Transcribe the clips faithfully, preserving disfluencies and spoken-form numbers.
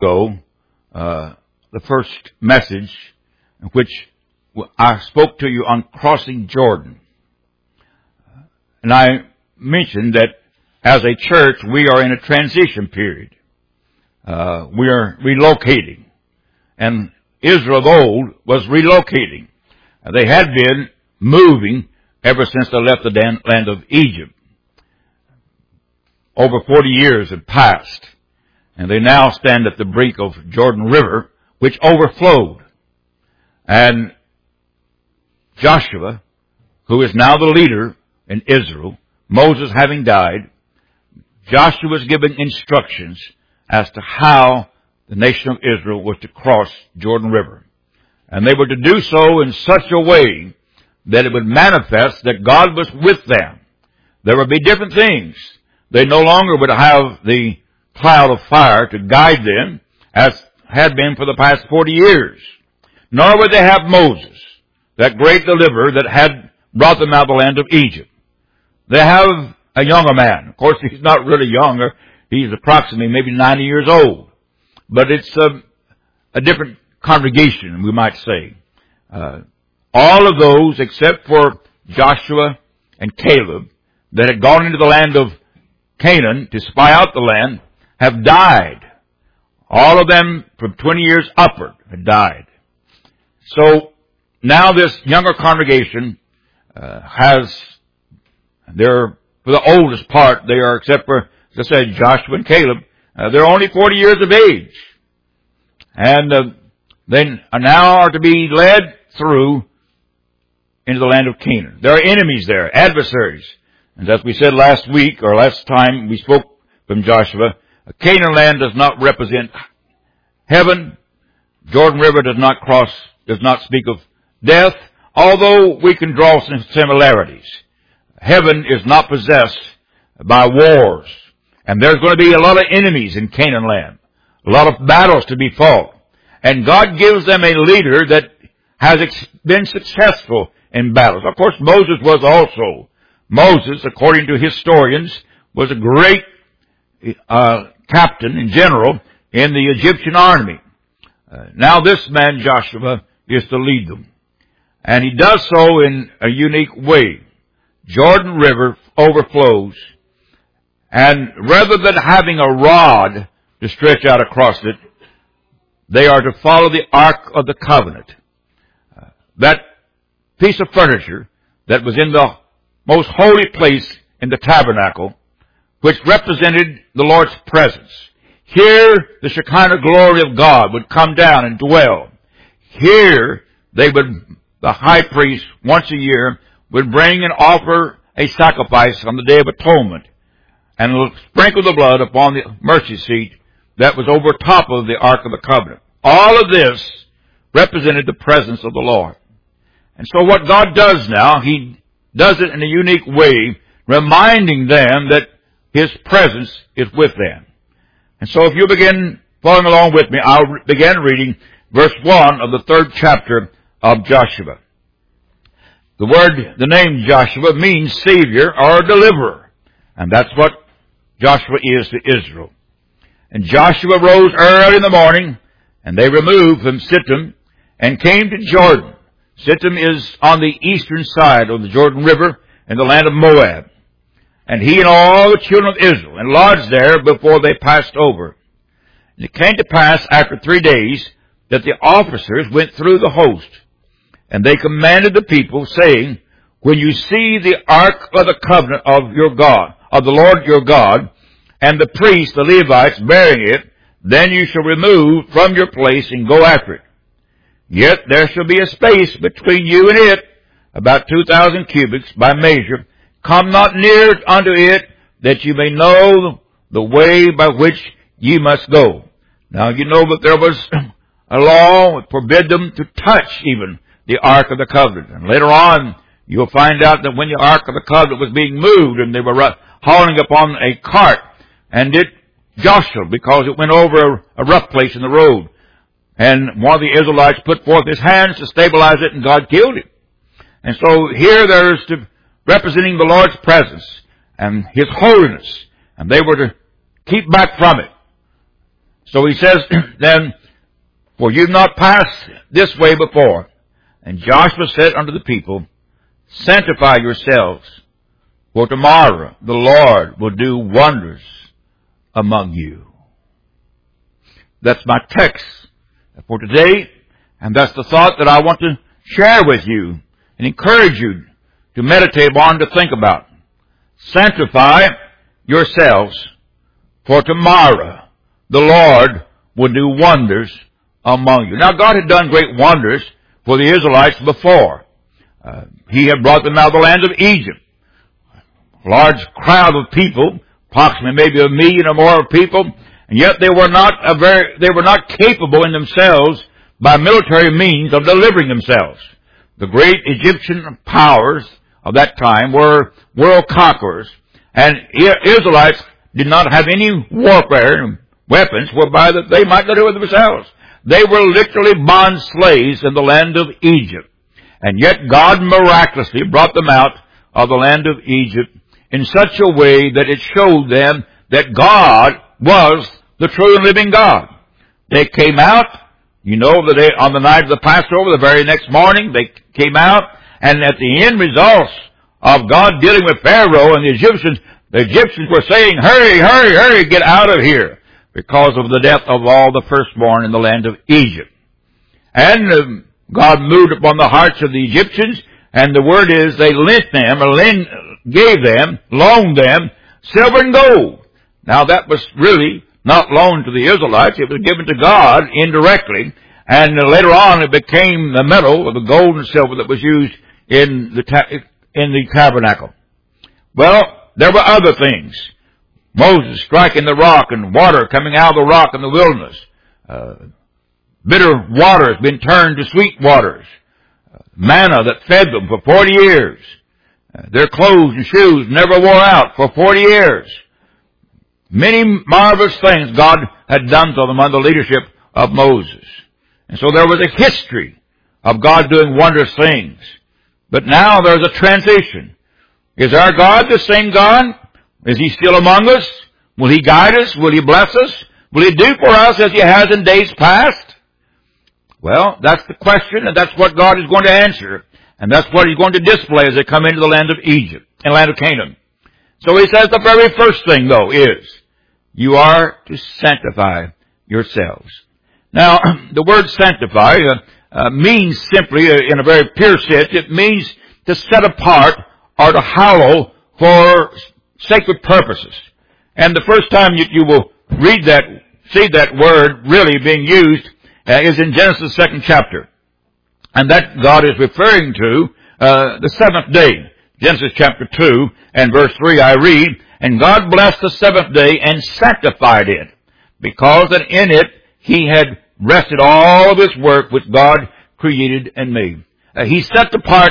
ago, uh, the first message in which I spoke to you on crossing Jordan. And I mentioned that as a church, we are in a transition period. Uh, we are relocating. And Israel of old was relocating. Uh, they had been moving ever since they left the land of Egypt. Over forty years had passed. And they now stand at the brink of Jordan River, which overflowed. And Joshua, who is now the leader in Israel, Moses having died, Joshua was given instructions as to how the nation of Israel was to cross Jordan River. And they were to do so in such a way that it would manifest that God was with them. There would be different things. They no longer would have the cloud of fire to guide them, as had been for the past forty years. Nor would they have Moses, that great deliverer that had brought them out of the land of Egypt. They have a younger man. Of course, he's not really younger. He's approximately maybe ninety years old. But it's a, a different congregation, we might say. Uh, all of those, except for Joshua and Caleb, that had gone into the land of Canaan to spy out the land, have died. All of them from twenty years upward had died. So now this younger congregation uh, has, they're, for the oldest part, they are, except for, as I said, Joshua and Caleb, uh, they're only forty years of age. And uh, they now are to be led through into the land of Canaan. There are enemies there, adversaries. And as we said last week, or last time we spoke from Joshua, Canaan land does not represent heaven. Jordan River does not cross, does not speak of death, although we can draw some similarities. Heaven is not possessed by wars. And there's going to be a lot of enemies in Canaan land. A lot of battles to be fought. And God gives them a leader that has ex- been successful in battles. Of course, Moses was also. Moses, according to historians, was a great uh, captain and general in the Egyptian army. Uh, now this man, Joshua, is to lead them. And he does so in a unique way. Jordan River overflows, and rather than having a rod to stretch out across it, they are to follow the Ark of the Covenant. Uh, that piece of furniture that was in the most holy place in the tabernacle, which represented the Lord's presence. Here, the Shekinah glory of God would come down and dwell. Here, they would, the high priest, once a year, would bring and offer a sacrifice on the Day of Atonement and sprinkle the blood upon the mercy seat that was over top of the Ark of the Covenant. All of this represented the presence of the Lord. And so what God does now, He does it in a unique way, reminding them that His presence is with them. And so if you begin following along with me, I'll re- begin reading verse one of the third chapter of Joshua. The word, the name Joshua means Savior or Deliverer. And that's what Joshua is to Israel. And Joshua rose early in the morning, and they removed from Shittim and came to Jordan. Shittim is on the eastern side of the Jordan River in the land of Moab. And he and all the children of Israel and lodged there before they passed over. And it came to pass after three days that the officers went through the host. And they commanded the people, saying, when you see the ark of the covenant of your God, of the Lord your God, and the priests, the Levites, bearing it, then you shall remove from your place and go after it. Yet there shall be a space between you and it, about two thousand cubits by measure. Come not near unto it, that you may know the way by which ye must go. Now you know that there was a law that forbid them to touch even the Ark of the Covenant. And later on, you'll find out that when the Ark of the Covenant was being moved, and they were hauling upon a cart, and it jostled because it went over a rough place in the road. And one of the Israelites put forth his hands to stabilize it, and God killed him. And so here there's to, representing the Lord's presence and His holiness, and they were to keep back from it. So he says then, for you've not passed this way before. And Joshua said unto the people, sanctify yourselves, for tomorrow the Lord will do wonders among you. That's my text for today, and that's the thought that I want to share with you and encourage you to meditate on, to think about. Sanctify yourselves, for tomorrow the Lord will do wonders among you. Now, God had done great wonders for the Israelites before. Uh, he had brought them out of the land of Egypt. A large crowd of people, approximately maybe a million or more of people, and yet they were not a very, they were not capable in themselves by military means of delivering themselves. The great Egyptian powers of that time were world conquerors, and Israelites did not have any warfare weapons whereby that they might deliver themselves. They were literally bond slaves in the land of Egypt. And yet God miraculously brought them out of the land of Egypt in such a way that it showed them that God was the true and living God. They came out, you know, the day, on the night of the Passover, the very next morning, they came out, and at the end results of God dealing with Pharaoh and the Egyptians, the Egyptians were saying, hurry, hurry, hurry, get out of here, because of the death of all the firstborn in the land of Egypt. And um, God moved upon the hearts of the Egyptians, and the word is they lent them, or lend, gave them, loaned them, silver and gold. Now that was really not loaned to the Israelites, it was given to God indirectly, and uh, later on it became the metal, or the gold and silver that was used in the, ta- in the tabernacle. Well, there were other things. Moses striking the rock and water coming out of the rock in the wilderness. Uh, bitter waters being turned to sweet waters. Uh, manna that fed them for forty years. Uh, their clothes and shoes never wore out for forty years. Many marvelous things God had done to them under the leadership of Moses. And so there was a history of God doing wondrous things. But now there's a transition. Is our God the same God? Is He still among us? Will He guide us? Will He bless us? Will He do for us as He has in days past? Well, that's the question, and that's what God is going to answer. And that's what He's going to display as they come into the land of Egypt, and land of Canaan. So He says the very first thing, though, is you are to sanctify yourselves. Now, the word sanctify uh, uh, means simply, uh, in a very pure sense, it means to set apart or to hallow for sacred purposes. And the first time you, you will read that, see that word really being used uh, is in Genesis second chapter. And that God is referring to uh, the seventh day. Genesis chapter two and verse three I read, and God blessed the seventh day and sanctified it, because that in it He had rested all of His work which God created and made. Uh, he set apart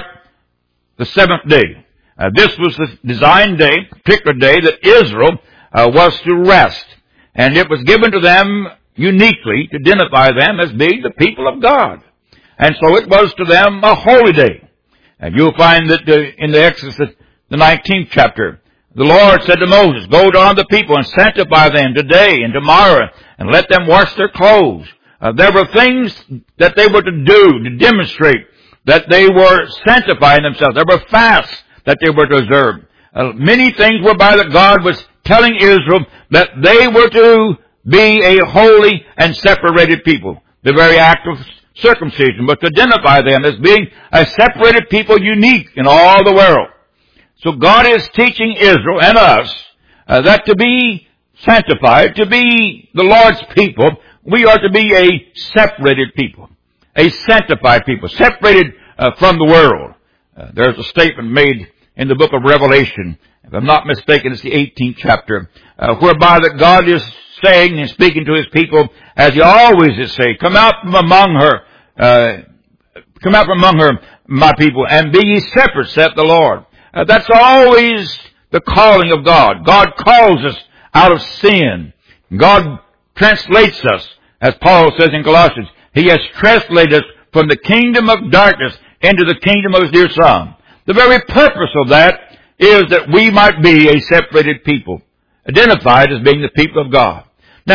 the seventh day. Uh, this was the designed day, particular day that Israel uh, was to rest. And it was given to them uniquely to identify them as being the people of God. And so it was to them a holy day. And you'll find that uh, in the Exodus, the nineteenth chapter, the Lord said to Moses, go down to the people and sanctify them today and tomorrow, and let them wash their clothes. Uh, there were things that they were to do to demonstrate that they were sanctifying themselves. There were fasts that they were to observe. Uh, many things whereby that God was telling Israel that they were to be a holy and separated people. The very act of circumcision was to identify them as being a separated people, unique in all the world. So God is teaching Israel and us uh, that to be sanctified, to be the Lord's people, we are to be a separated people, a sanctified people, separated uh, from the world. Uh, there's a statement made in the book of Revelation, if I'm not mistaken, it's the eighteenth chapter, uh, whereby that God is saying and speaking to His people, as He always is saying, come out from among her, uh, come out from among her, my people, and be ye separate, saith the Lord. Uh, that's always the calling of God. God calls us out of sin. God translates us, as Paul says in Colossians. He has translated us from the kingdom of darkness into the kingdom of His dear Son. The very purpose of that is that we might be a separated people, identified as being the people of God. Now,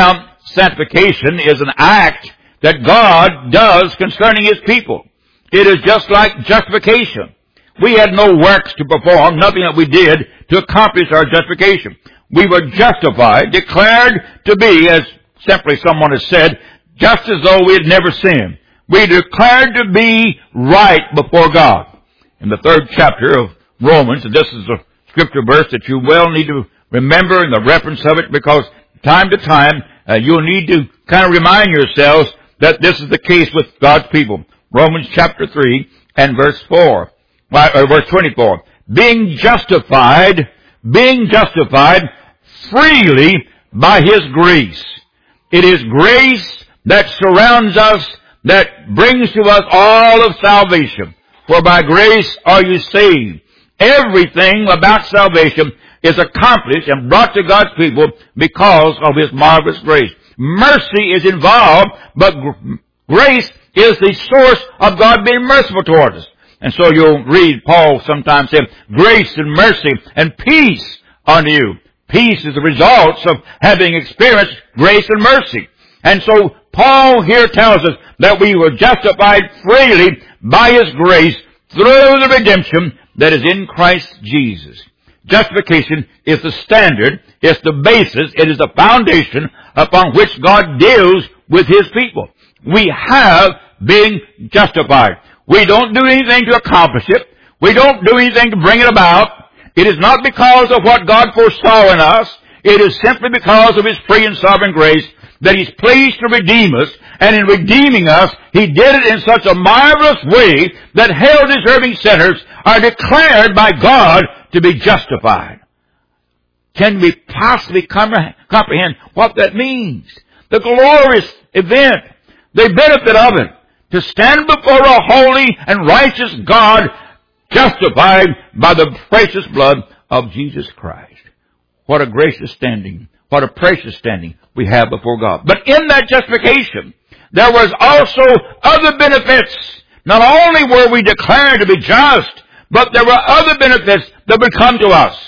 sanctification is an act that God does concerning His people. It is just like justification. We had no works to perform, nothing that we did to accomplish our justification. We were justified, declared to be, as simply someone has said, just as though we had never sinned. We declared to be right before God. In the third chapter of Romans, and this is a scripture verse that you well need to remember in the reference of it, because time to time uh, you'll need to kind of remind yourselves that this is the case with God's people. Romans chapter three and verse four, or verse twenty-four. Being justified, being justified freely by His grace. It is grace that surrounds us, that brings to us all of salvation. For by grace are you saved. Everything about salvation is accomplished and brought to God's people because of His marvelous grace. Mercy is involved, but grace is the source of God being merciful towards us. And so you'll read Paul sometimes say, grace and mercy and peace unto you. Peace is the result of having experienced grace and mercy. And so Paul here tells us that we were justified freely by His grace through the redemption that is in Christ Jesus. Justification is the standard, it's the basis, it is the foundation upon which God deals with His people. We have been justified. We don't do anything to accomplish it. We don't do anything to bring it about. It is not because of what God foresaw in us. It is simply because of His free and sovereign grace that He's pleased to redeem us. And in redeeming us, He did it in such a marvelous way that hell-deserving sinners are declared by God to be justified. Can we possibly comprehend what that means? The glorious event, the benefit of it, to stand before a holy and righteous God, justified by the precious blood of Jesus Christ. What a gracious standing, what a precious standing we have before God. But in that justification, there was also other benefits. Not only were we declared to be just, but there were other benefits that would come to us.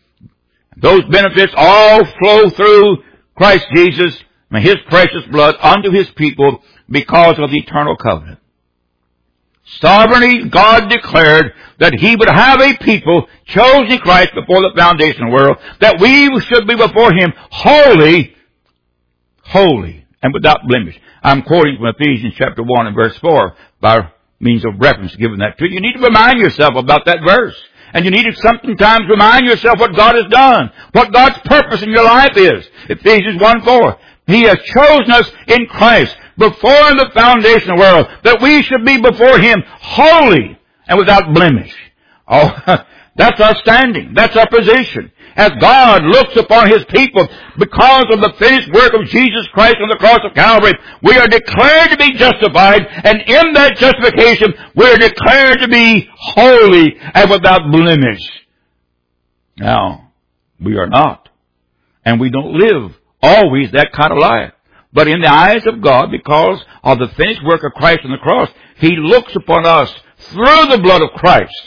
Those benefits all flow through Christ Jesus and His precious blood unto His people because of the eternal covenant. Sovereignly, God declared that He would have a people chosen in Christ before the foundation of the world, that we should be before Him holy, holy, and without blemish. I'm quoting from Ephesians chapter one and verse four by means of reference given that to you. You need to remind yourself about that verse. And you need to sometimes remind yourself what God has done, what God's purpose in your life is. Ephesians one four. He has chosen us in Christ before the foundation of the world, that we should be before Him holy and without blemish. Oh, that's our standing. That's our position. As God looks upon His people because of the finished work of Jesus Christ on the cross of Calvary, we are declared to be justified, and in that justification, we are declared to be holy and without blemish. Now, we are not, and we don't live always that kind of life. But in the eyes of God, because of the finished work of Christ on the cross, He looks upon us through the blood of Christ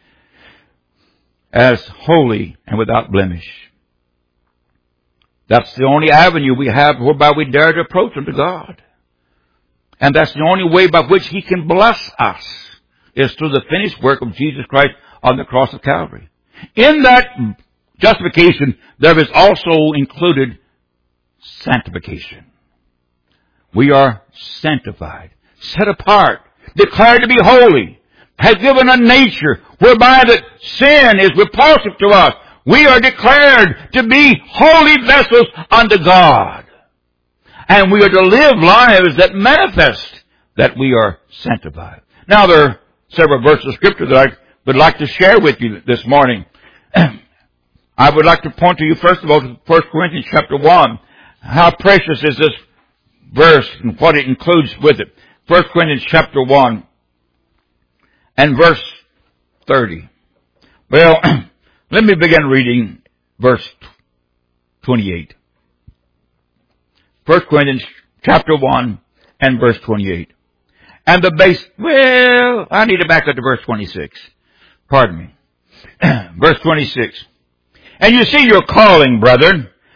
as holy and without blemish. That's the only avenue we have whereby we dare to approach unto God. And that's the only way by which He can bless us, is through the finished work of Jesus Christ on the cross of Calvary. In that justification, there is also included sanctification. We are sanctified, set apart, declared to be holy, has given a nature whereby that sin is repulsive to us. We are declared to be holy vessels unto God. And we are to live lives that manifest that we are sanctified. Now there are several verses of Scripture that I would like to share with you this morning. I would like to point to you first of all to First Corinthians chapter one. How precious is this verse and what it includes with it. First Corinthians chapter one and verse thirty. Well, let me begin reading verse twenty-eight. First Corinthians chapter one and verse twenty-eight. And the base, well, I need to back up to verse twenty-six. Pardon me. Verse twenty-six. And you see your calling, brethren,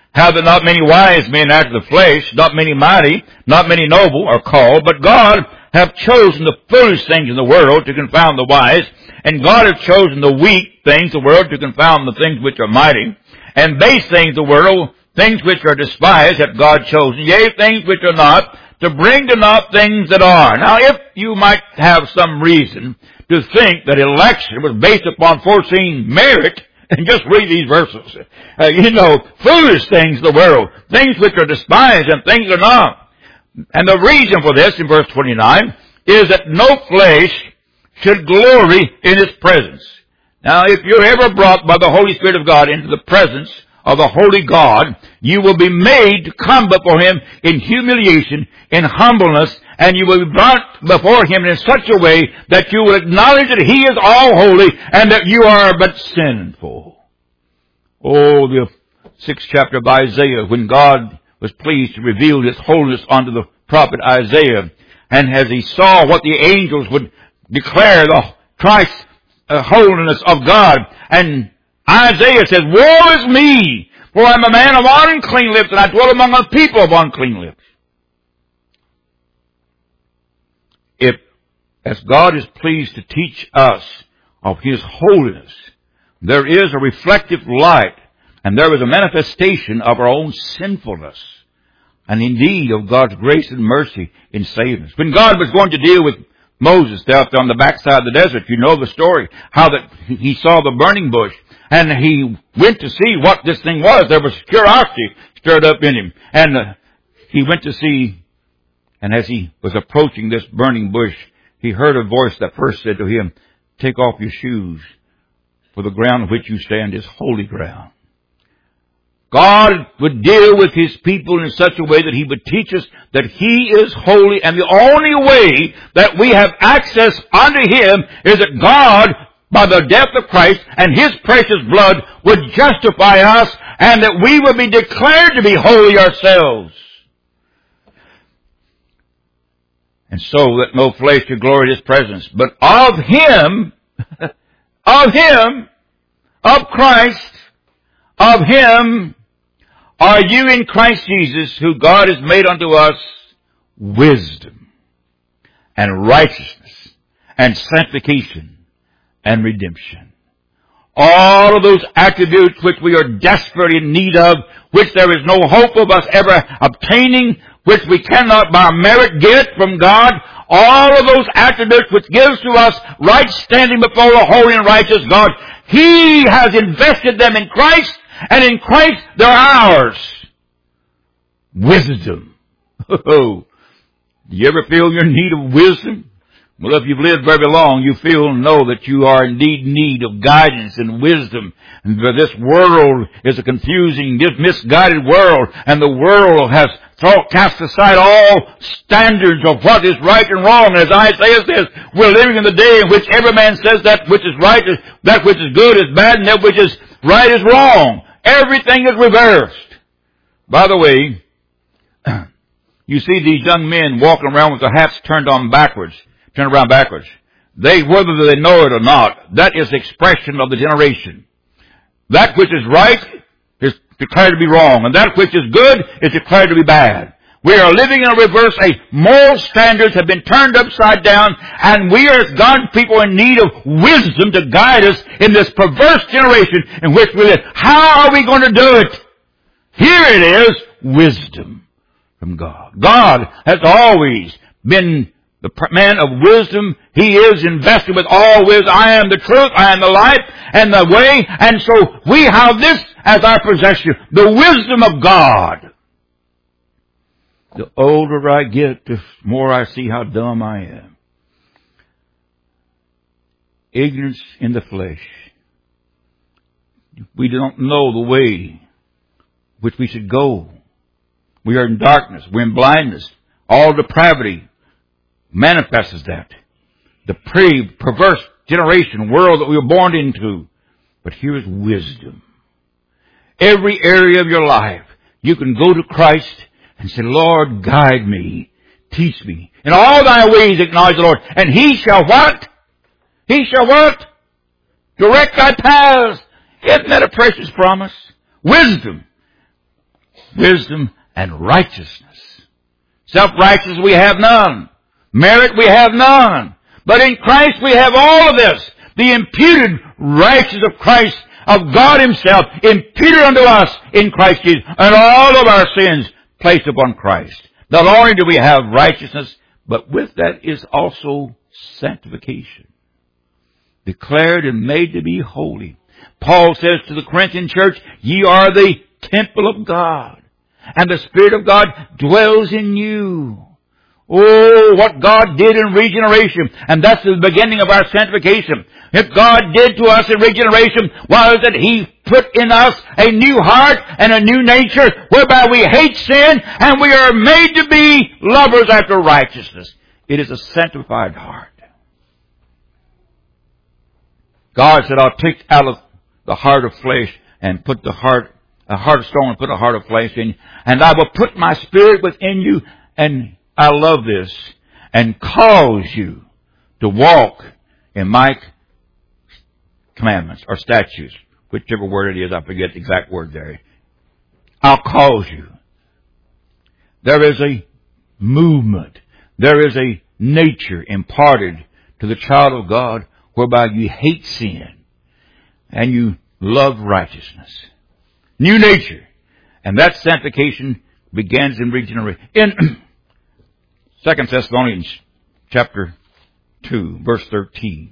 How that not many wise men after the flesh, not many mighty, not many noble are called, but God hath chosen the foolish things in the world to confound the wise, and God hath chosen the weak things of the world to confound the things which are mighty, and base things of the world, things which are despised hath God chosen, yea, things which are not, to bring to naught things that are. Now, if you might have some reason to think that election was based upon foreseen merit, and just read these verses. Uh, you know, foolish things of the world, things which are despised and things are not. And the reason for this, in verse twenty-nine, is that no flesh should glory in His presence. Now, if you're ever brought by the Holy Spirit of God into the presence of the Holy God, you will be made to come before Him in humiliation, in humbleness, and you will be brought before Him in such a way that you will acknowledge that He is all holy and that you are but sinful. Oh, the sixth chapter of Isaiah, when God was pleased to reveal His holiness unto the prophet Isaiah, and as he saw what the angels would declare the Christ's uh, holiness of God, and Isaiah says, woe is me, for I am a man of unclean lips, and I dwell among a people of unclean lips. If, as God is pleased to teach us of His holiness, there is a reflective light, and there is a manifestation of our own sinfulness, and indeed of God's grace and mercy in saving us. When God was going to deal with Moses out there on the backside of the desert, you know the story, how that he saw the burning bush, and he went to see what this thing was. There was curiosity stirred up in him, and uh, he went to see. And as he was approaching this burning bush, he heard a voice that first said to him, take off your shoes, for the ground on which you stand is holy ground. God would deal with His people in such a way that He would teach us that He is holy, and the only way that we have access unto Him is that God, by the death of Christ and His precious blood, would justify us, and that we would be declared to be holy ourselves. And so that no flesh should glory in His presence. But of Him, of Him, of Christ, of Him are you in Christ Jesus, who God has made unto us wisdom and righteousness and sanctification and redemption. All of those attributes which we are desperately in need of, which there is no hope of us ever obtaining, which we cannot by merit get from God, all of those attributes which gives to us right standing before the holy and righteous God, He has invested them in Christ, and in Christ they're ours. Wisdom. Oh, do you ever feel your need of wisdom? Well, if you've lived very long, you feel and know that you are indeed in need of guidance and wisdom. And this world is a confusing, misguided world, and the world has thought, cast aside all standards of what is right and wrong. And as Isaiah says, we're living in the day in which every man says that which is right, is, that which is good is bad, and that which is right is wrong. Everything is reversed. By the way, you see these young men walking around with their hats turned on backwards. Turn around backwards. They, whether they know it or not, that is the expression of the generation. That which is right is declared to be wrong, and that which is good is declared to be bad. We are living in a reverse. A moral standards have been turned upside down, and we are God's people in need of wisdom to guide us in this perverse generation in which we live. How are we going to do it? Here it is, wisdom from God. God has always been the man of wisdom. He is invested with all wisdom. I am the truth, I am the life, and the way. And so we have this as our possession, the wisdom of God. The older I get, the more I see how dumb I am. Ignorance in the flesh. We don't know the way which we should go. We are in darkness. We're in blindness. All depravity manifests that. The pre perverse generation, world that we were born into. But here is wisdom. Every area of your life, you can go to Christ and say, Lord, guide me, teach me. In all thy ways acknowledge the Lord, and He shall what? He shall what? Direct thy paths. Isn't that a precious promise? Wisdom. wisdom, and righteousness. Self-righteousness we have none. Merit we have none. But in Christ we have all of this. The imputed righteousness of Christ, of God Himself, imputed unto us in Christ Jesus, and all of our sins placed upon Christ. Not only do we have righteousness, but with that is also sanctification. Declared and made to be holy. Paul says to the Corinthian church, ye are the temple of God, and the Spirit of God dwells in you. Oh, what God did in regeneration. And that's the beginning of our sanctification. If God did to us in regeneration was that He put in us a new heart and a new nature whereby we hate sin and we are made to be lovers after righteousness. It is a sanctified heart. God said, I'll take out of the heart of flesh and put the heart, a heart of stone and put a heart of flesh in you. And I will put my Spirit within you, and I love this, and cause you to walk in my commandments or statutes, whichever word it is, I forget the exact word there. I'll cause you. There is a movement. There is a nature imparted to the child of God whereby you hate sin and you love righteousness. New nature. And that sanctification begins in regeneration. In Second Thessalonians chapter two, verse thirteen.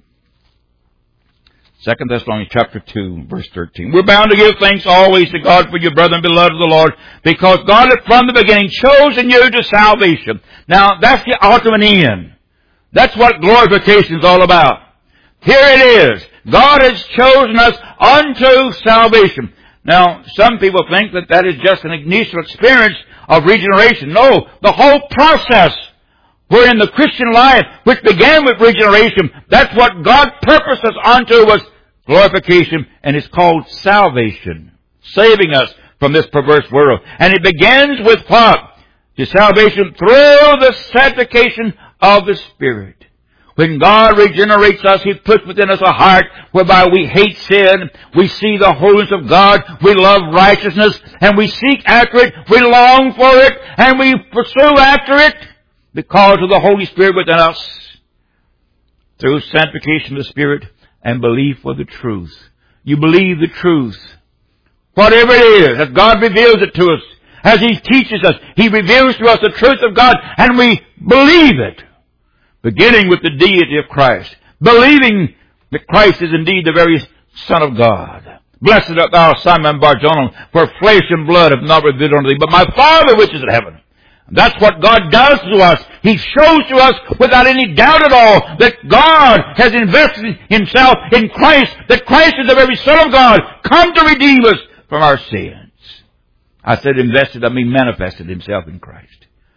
Second Thessalonians chapter two, verse thirteen. We're bound to give thanks always to God for your brethren, beloved of the Lord, because God has from the beginning chosen you to salvation. Now, that's the ultimate end. That's what glorification is all about. Here it is. God has chosen us unto salvation. Now, some people think that that is just an initial experience of regeneration. No, the whole process wherein the Christian life, which began with regeneration, that's what God purposed us unto, was glorification, and it's called salvation. Saving us from this perverse world. And it begins with what? The salvation through the sanctification of the Spirit. When God regenerates us, He puts within us a heart whereby we hate sin, we see the holiness of God, we love righteousness, and we seek after it, we long for it, and we pursue after it because of the Holy Spirit within us. Through sanctification of the Spirit and belief of the truth. You believe the truth. Whatever it is, as God reveals it to us, as He teaches us, He reveals to us the truth of God, and we believe it. Beginning with the deity of Christ. Believing that Christ is indeed the very Son of God. Blessed art thou, Simon Bar-Jonah, for flesh and blood have not revealed unto thee, but my Father which is in heaven. That's what God does to us. He shows to us without any doubt at all that God has invested Himself in Christ, that Christ is the very Son of God, come to redeem us from our sins. I said invested, I mean manifested Himself in Christ.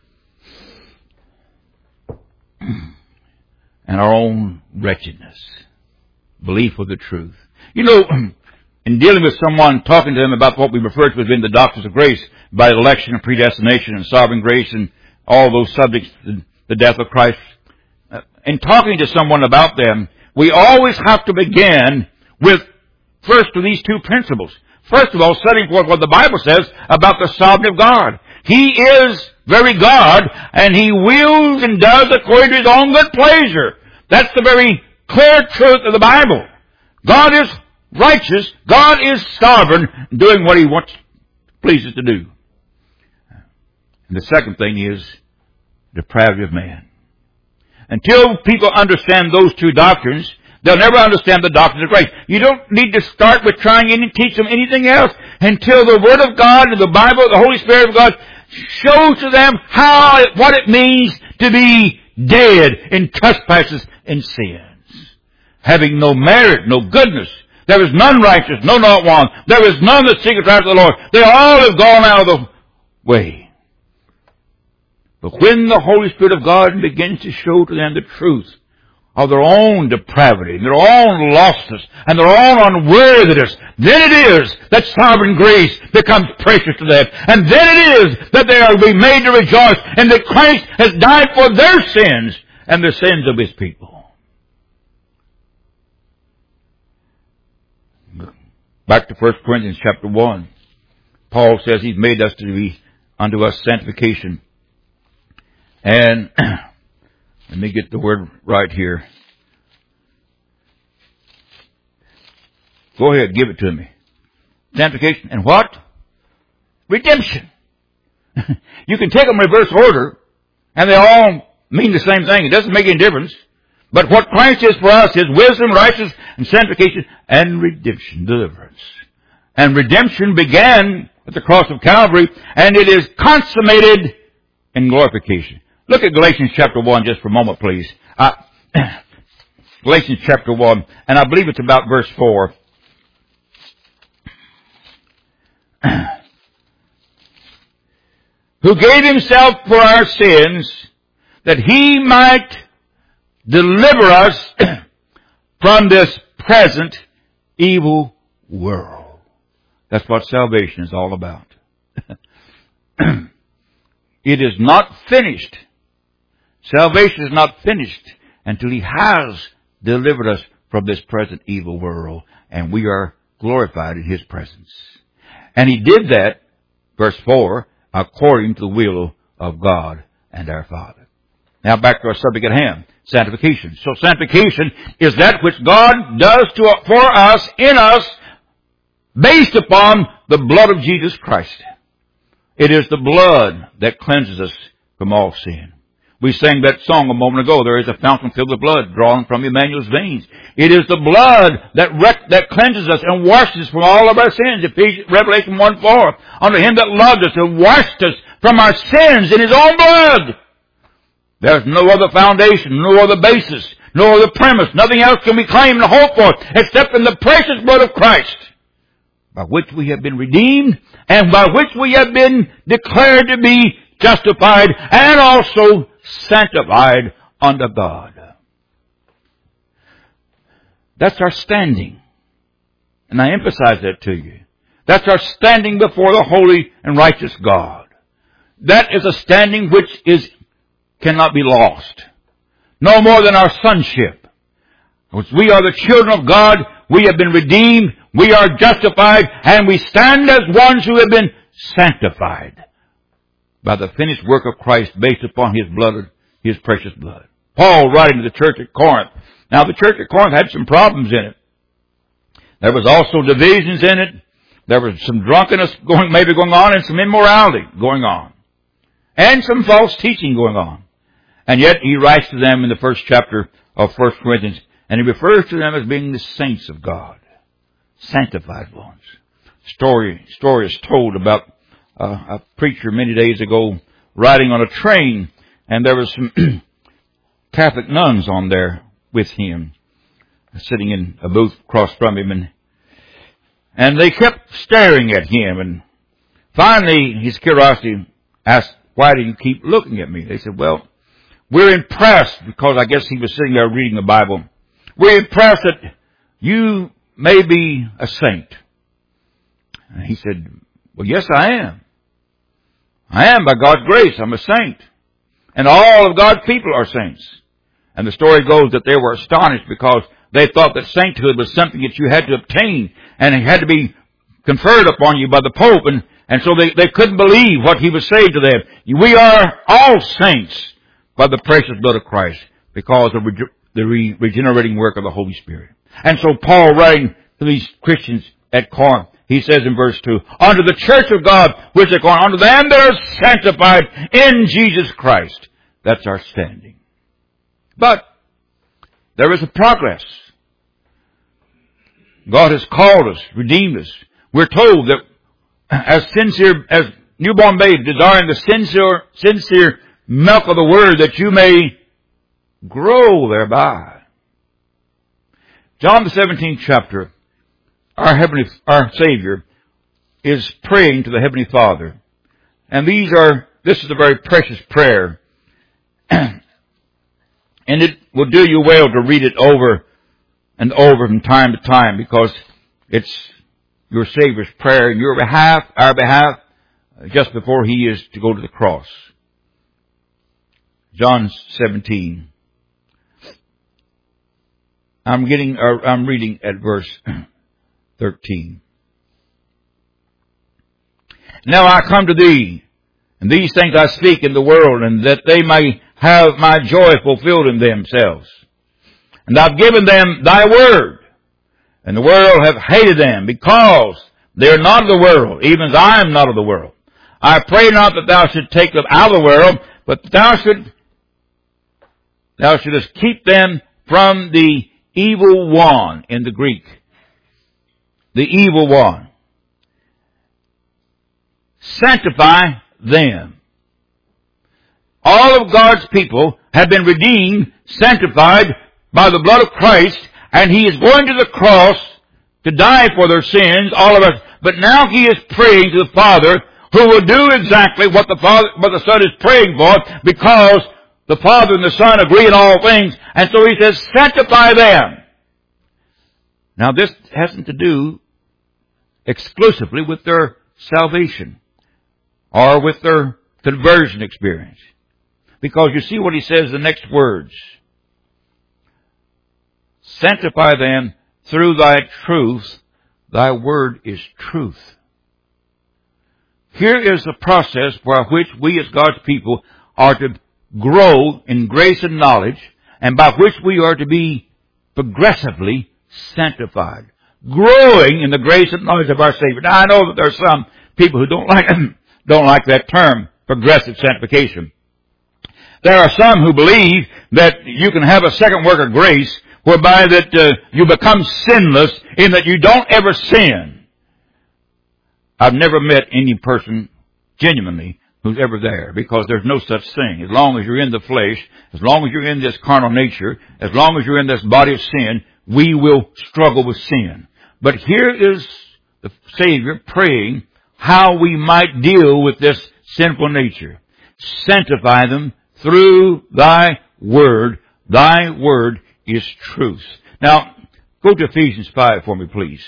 And our own wretchedness. Belief of the truth. You know, in dealing with someone, talking to them about what we refer to as being the doctrines of grace, by election and predestination and sovereign grace and all those subjects, the, the death of Christ, uh, in talking to someone about them, we always have to begin with first of these two principles. First of all, setting forth what the Bible says about the sovereignty of God. He is very God, and He wills and does according to His own good pleasure. That's the very clear truth of the Bible. God is righteous. God is sovereign, doing what He wants, pleases to do. And the second thing is depravity of man. Until people understand those two doctrines, they'll never understand the doctrine of grace. You don't need to start with trying to teach them anything else until the Word of God and the Bible, the Holy Spirit of God, shows to them how, what it means to be dead in trespasses and sins. Having no merit, no goodness. There is none righteous, no, not one. There is none that seeketh after the Lord. They all have gone out of the way. But when the Holy Spirit of God begins to show to them the truth of their own depravity, their own lostness, and their own unworthiness, then it is that sovereign grace becomes precious to them. And then it is that they are to be made to rejoice, and that Christ has died for their sins and the sins of His people. Back to First Corinthians chapter one. Paul says He's made us to be unto us sanctification. And let me get the word right here. Go ahead, give it to me. Sanctification and what? Redemption. You can take them in reverse order, and they all mean the same thing. It doesn't make any difference. But what Christ is for us is wisdom, righteousness, and sanctification, and redemption, deliverance. And redemption began at the cross of Calvary, and it is consummated in glorification. Look at Galatians chapter one just for a moment, please. Uh, Galatians chapter one, and I believe it's about verse four. Who gave Himself for our sins, that He might deliver us from this present evil world. That's what salvation is all about. It is not finished. Salvation is not finished until He has delivered us from this present evil world, and we are glorified in His presence. And He did that, verse four, according to the will of God and our Father. Now back to our subject at hand, sanctification. So sanctification is that which God does to, for us, in us, based upon the blood of Jesus Christ. It is the blood that cleanses us from all sin. We sang that song a moment ago, there is a fountain filled with blood drawn from Emmanuel's veins. It is the blood that rec- that cleanses us and washes us from all of our sins. Ephesians, Revelation one four. Unto Him that loved us and washed us from our sins in His own blood. There's no other foundation, no other basis, no other premise. Nothing else can we claim and hope for except in the precious blood of Christ, by which we have been redeemed and by which we have been declared to be justified and also sanctified unto God. That's our standing. And I emphasize that to you. That's our standing before the holy and righteous God. That is a standing which is cannot be lost. No more than our sonship. We are the children of God. We have been redeemed. We are justified. And we stand as ones who have been sanctified by the finished work of Christ based upon His blood, His precious blood. Paul writing to the church at Corinth. Now the church at Corinth had some problems in it. There was also divisions in it. There was some drunkenness going, maybe going on, and some immorality going on. And some false teaching going on. And yet he writes to them in the first chapter of First Corinthians, and he refers to them as being the saints of God. Sanctified ones. Story, story is told about uh, a preacher many days ago riding on a train, and there was some Catholic nuns on there with him, sitting in a booth across from him, and and they kept staring at him, and finally his curiosity asked, "Why do you keep looking at me?" They said, "Well, we're impressed," because I guess he was sitting there reading the Bible. "We're impressed that you may be a saint." And he said, "Well, yes, I am. I am by God's grace. I'm a saint. And all of God's people are saints." And the story goes that they were astonished because they thought that sainthood was something that you had to obtain and it had to be conferred upon you by the Pope. And, and so they, they couldn't believe what he was saying to them. We are all saints by the precious blood of Christ because of the re- regenerating work of the Holy Spirit. And so Paul, writing to these Christians at Corinth, he says in verse two, "Unto the church of God, which are called, unto them that are sanctified in Jesus Christ." That's our standing. But there is a progress. God has called us, redeemed us. We're told that as sincere, as newborn babes, desiring the sincere, sincere milk of the word, that you may grow thereby. John the seventeenth chapter, our heavenly, our Savior is praying to the Heavenly Father. And these are, this is a very precious prayer. And it will do you well to read it over and over from time to time, because it's your Savior's prayer in your behalf, our behalf, just before He is to go to the cross. John seventeen. I'm getting, or I'm reading at verse thirteen. Now I come to thee, and these things I speak in the world, and that they may have my joy fulfilled in themselves. And I've given them thy word, and the world hath hated them, because they are not of the world, even as I am not of the world. I pray not that thou shouldst take them out of the world, but that thou should, thou shouldest keep them from the evil one in the Greek. The evil one. Sanctify them. All of God's people have been redeemed, sanctified by the blood of Christ, and He is going to the cross to die for their sins, all of us. But now He is praying to the Father, who will do exactly what the Father, what the Son is praying for, because the Father and the Son agree in all things. And so He says, sanctify them. Now this hasn't to do exclusively with their salvation or with their conversion experience. Because you see what He says in the next words. Sanctify them through thy truth. Thy word is truth. Here is the process by which we as God's people are to grow in grace and knowledge, and by which we are to be progressively sanctified. Growing in the grace and knowledge of our Savior. Now I know that there are some people who don't like, don't like that term, progressive sanctification. There are some who believe that you can have a second work of grace whereby that uh, you become sinless in that you don't ever sin. I've never met any person genuinely who's ever there, because there's no such thing. As long as you're in the flesh, as long as you're in this carnal nature, as long as you're in this body of sin, we will struggle with sin. But here is the Savior praying how we might deal with this sinful nature. Sanctify them through thy word. Thy word is truth. Now, go to Ephesians five for me, please.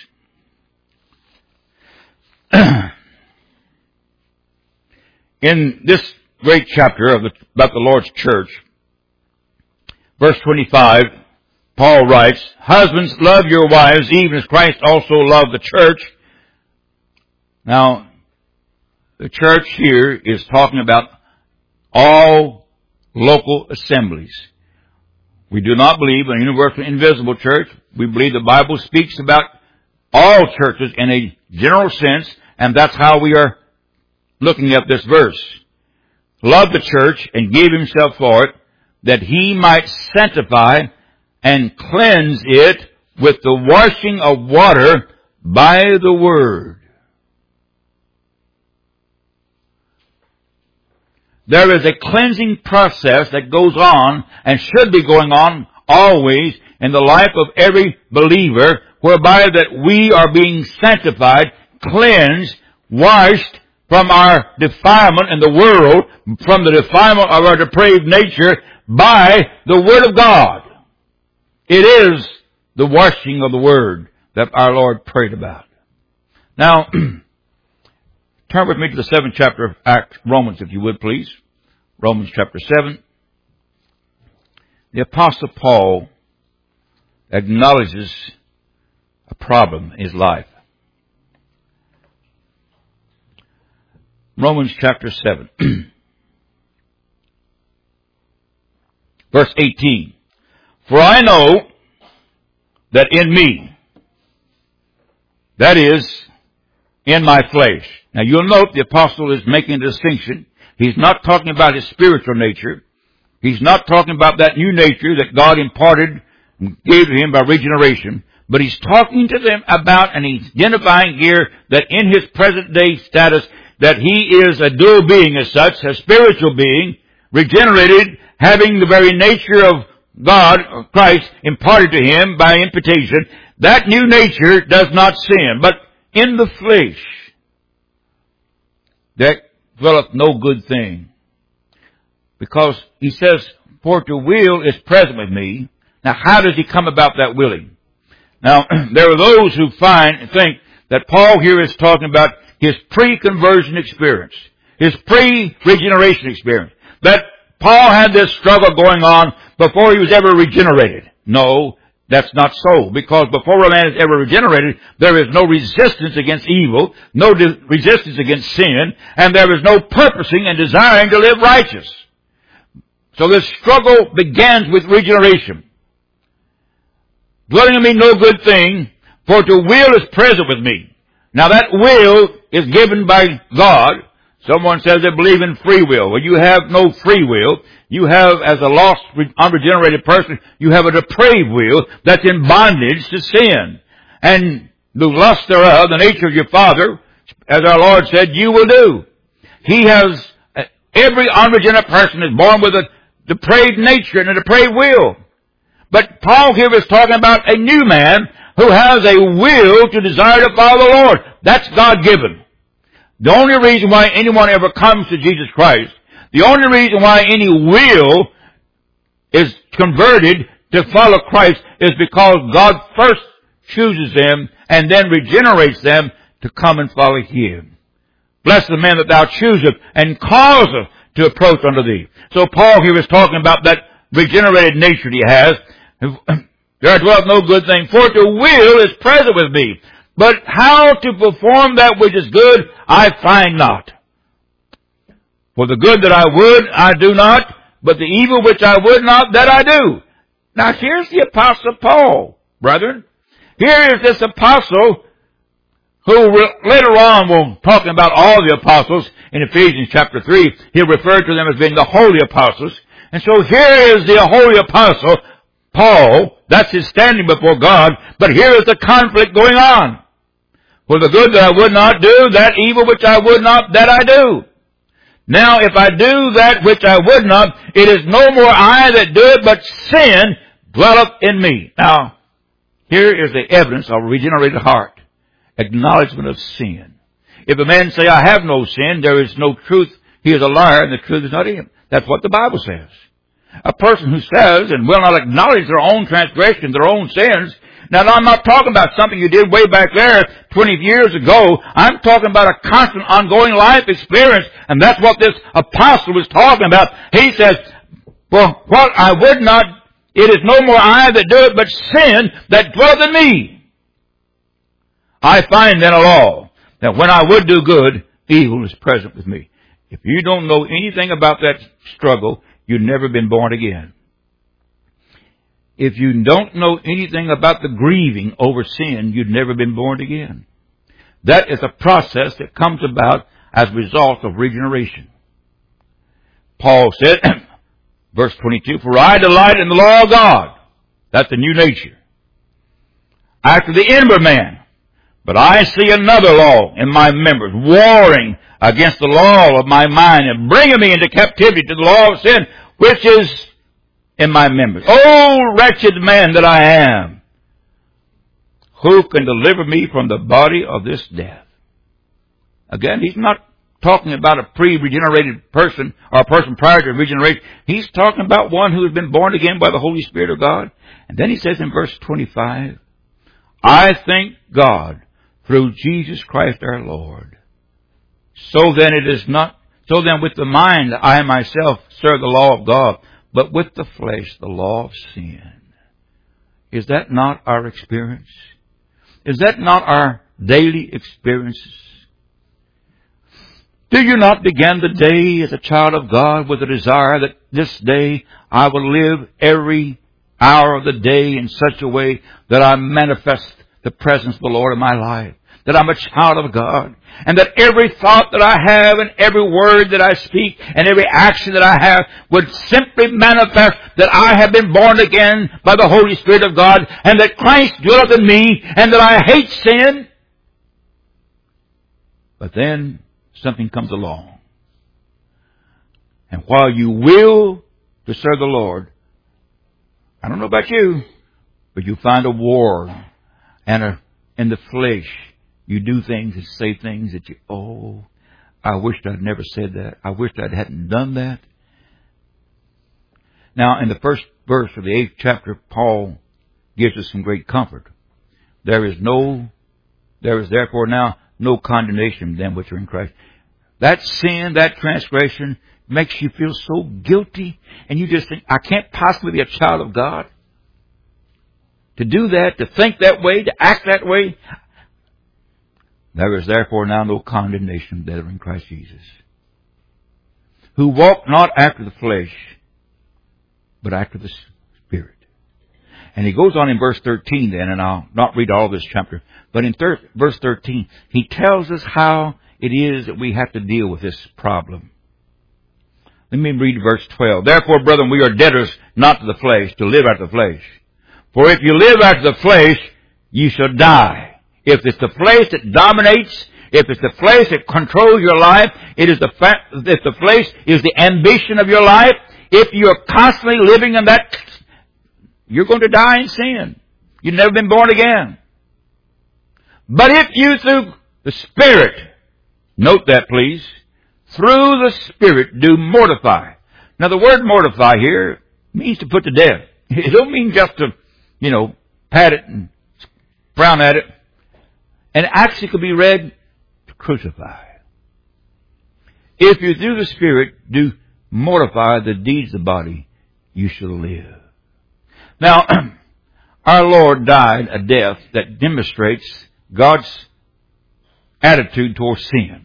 In this great chapter of the, about the Lord's church, verse twenty-five, Paul writes, husbands, love your wives, even as Christ also loved the church. Now, the church here is talking about all local assemblies. We do not believe in a universal invisible church. We believe the Bible speaks about all churches in a general sense, and that's how we are looking at this verse. Love the church and give himself for it, that he might sanctify and cleanse it with the washing of water by the word. There is a cleansing process that goes on and should be going on always in the life of every believer, whereby that we are being sanctified, cleansed, washed from our defilement in the world, from the defilement of our depraved nature by the Word of God. It is the washing of the Word that our Lord prayed about. Now, turn with me to the seventh chapter of Acts, Romans, if you would, please. Romans chapter seven. The Apostle Paul acknowledges a problem in his life. Romans chapter seven. Verse eighteen. For I know that in me, that is, in my flesh. Now you'll note the apostle is making a distinction. He's not talking about his spiritual nature. He's not talking about that new nature that God imparted and gave to him by regeneration. But he's talking to them about, and he's identifying here that in his present day status, that he is a dual being as such, a spiritual being, regenerated, having the very nature of God, or Christ, imparted to him by imputation. That new nature does not sin, but in the flesh, there dwelleth no good thing. Because he says, for to will is present with me. Now how does he come about that willing? Now, there are those who find, think that Paul here is talking about his pre-conversion experience, his pre-regeneration experience. That Paul had this struggle going on before he was ever regenerated. No, That's not so, because before a man is ever regenerated, there is no resistance against evil, no de- resistance against sin, and there is no purposing and desiring to live righteous. So this struggle begins with regeneration. Dwelling in me no good thing, for to will is present with me. Now that will is given by God. Someone says they believe in free will. Well, you have no free will. You have, as a lost, unregenerated person, you have a depraved will that's in bondage to sin. And the lust thereof, the nature of your father, as our Lord said, you will do. He has, every unregenerate person is born with a depraved nature and a depraved will. But Paul here is talking about a new man who has a will to desire to follow the Lord. That's God-given. The only reason why anyone ever comes to Jesus Christ, the only reason why any will is converted to follow Christ is because God first chooses them and then regenerates them to come and follow Him. Bless the man that thou choosest and causeth to approach unto thee. So Paul here is talking about that regenerated nature he has. There dwelleth no good thing, for to will is present with me. But how to perform that which is good, I find not. For the good that I would, I do not, but the evil which I would not, that I do. Now here's the Apostle Paul, brethren. Here is this apostle who later on will talk about all the apostles in Ephesians chapter three. He'll refer to them as being the holy apostles. And so here is the holy apostle, Paul. That's his standing before God. But here is the conflict going on. For the good that I would not do, that evil which I would not, that I do. Now, if I do that which I would not, it is no more I that do it, but sin dwelleth in me. Now, here is the evidence of a regenerated heart. Acknowledgement of sin. If a man say, I have no sin, there is no truth, he is a liar, and the truth is not in him. That's what the Bible says. A person who says and will not acknowledge their own transgressions, their own sins. Now, I'm not talking about something you did way back there twenty years ago. I'm talking about a constant, ongoing life experience, and that's what this apostle was talking about. He says, well, what I would not, it is no more I that do it, but sin that dwelleth in me. I find then a law, that when I would do good, evil is present with me. If you don't know anything about that struggle, you've never been born again. If you don't know anything about the grieving over sin, you've never been born again. That is a process that comes about as a result of regeneration. Paul said, verse twenty-two, for I delight in the law of God. That's the new nature. After the inward man. But I see another law in my members, warring against the law of my mind and bringing me into captivity to the law of sin, which is in my members. Oh, wretched man that I am! Who can deliver me from the body of this death? Again, he's not talking about a pre-regenerated person or a person prior to regeneration. He's talking about one who has been born again by the Holy Spirit of God. And then he says in verse twenty-five, I thank God through Jesus Christ our Lord. So then it is not, so then with the mind I myself serve the law of God, but with the flesh the law of sin. Is that not our experience? Is that not our daily experiences? Do you not begin the day as a child of God with a desire that this day I will live every hour of the day in such a way that I manifest the presence of the Lord in my life, that I'm a child of God, and that every thought that I have and every word that I speak and every action that I have would simply manifest that I have been born again by the Holy Spirit of God, and that Christ dwelleth in me, and that I hate sin? But then something comes along, and while you will to serve the Lord, I don't know about you, but you find a war. And a, in the flesh, you do things and say things that you, oh, I wished I'd never said that. I wished I hadn't done that. Now, in the first verse of the eighth chapter, Paul gives us some great comfort. There is no, there is therefore now no condemnation of them which are in Christ. That sin, that transgression makes you feel so guilty, and you just think, I can't possibly be a child of God. to do that, to think that way, to act that way. There is therefore now no condemnation that are in Christ Jesus, who walk not after the flesh, but after the Spirit. And he goes on in verse thirteen then, and I'll not read all this chapter, but in thir- verse thirteen, he tells us how it is that we have to deal with this problem. Let me read verse twelve. Therefore, brethren, we are debtors not to the flesh, to live after the flesh. For if you live after the flesh, you shall die. If it's the flesh that dominates, if it's the flesh that controls your life, it is the fact, if the flesh is the ambition of your life, if you're constantly living in that, you're going to die in sin. You've never been born again. But if you, through the Spirit, note that please, through the Spirit do mortify. Now the word mortify here means to put to death. It don't mean just to, you know, pat it and frown at it. And it actually could be read to crucify. If you through the Spirit do mortify the deeds of the body, you shall live. Now, our Lord died a death that demonstrates God's attitude towards sin.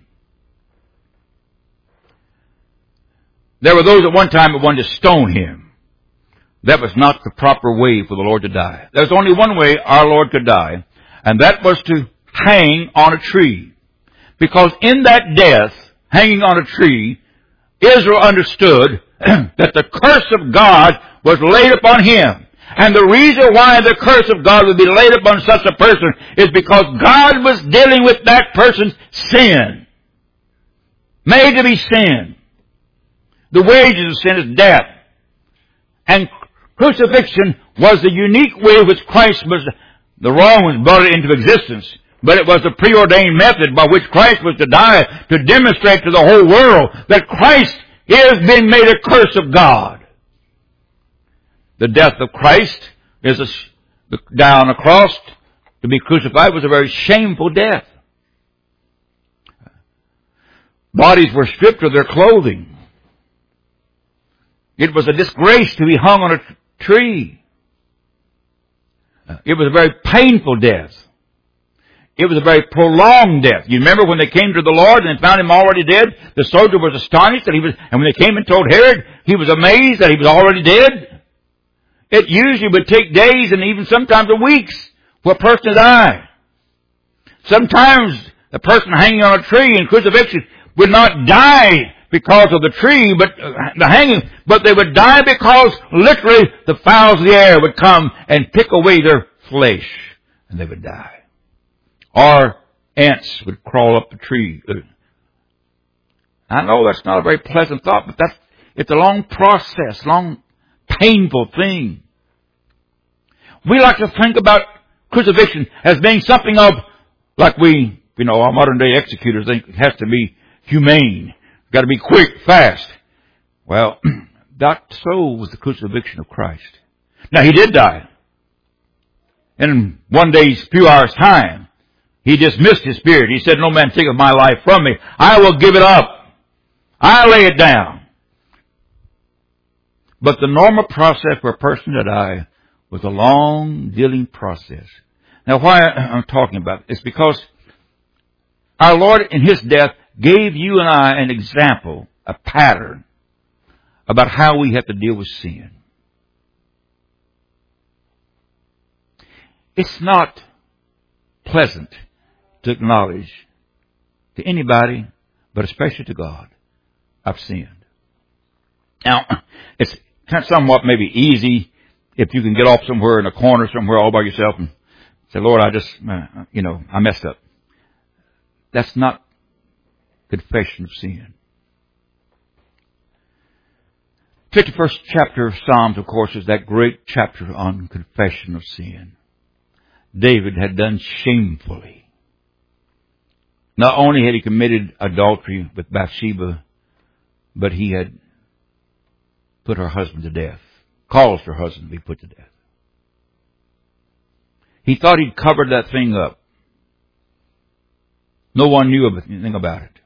There were those at one time that wanted to stone him. That was not the proper way for the Lord to die. There's only one way our Lord could die, and that was to hang on a tree. Because in that death, hanging on a tree, Israel understood that the curse of God was laid upon him. And the reason why the curse of God would be laid upon such a person is because God was dealing with that person's sin. Made to be sin. The wages of sin is death. And crucifixion was the unique way which Christ was, the Romans brought it into existence. But it was the preordained method by which Christ was to die to demonstrate to the whole world that Christ is being made a curse of God. The death of Christ is a, down a cross to be crucified was a very shameful death. Bodies were stripped of their clothing. It was a disgrace to be hung on a tree. It was a very painful death. It was a very prolonged death. You remember when they came to the Lord and found him already dead? The soldier was astonished that he was, and when they came and told Herod, he was amazed that he was already dead. It usually would take days and even sometimes weeks for a person to die. Sometimes the person hanging on a tree in crucifixion would not die because of the tree, but uh, the hanging, but they would die because literally the fowls of the air would come and pick away their flesh, and they would die. Or ants would crawl up the tree. I know that's not a very pleasant thought, but that's, it's a long process, long, painful thing. We like to think about crucifixion as being something of, like we, you know, our modern day executors think it has to be humane. Got to be quick, fast. Well, that so was the crucifixion of Christ. Now, he did die. In one day's few hours' time, he dismissed his spirit. He said, no man taketh my life from me. I will give it up. I lay it down. But the normal process for a person to die was a long, dealing process. Now, why I'm talking about it is because our Lord in his death gave you and I an example, a pattern, about how we have to deal with sin. It's not pleasant to acknowledge to anybody, but especially to God, I've sinned. Now, it's kind of somewhat maybe easy if you can get off somewhere in a corner somewhere all by yourself and say, Lord, I just, uh, you know, I messed up. That's not confession of sin. fifty-first chapter of Psalms, of course, is that great chapter on confession of sin. David had done shamefully. Not only had he committed adultery with Bathsheba, but he had put her husband to death. Caused her husband to be put to death. He thought he'd covered that thing up. No one knew anything about it.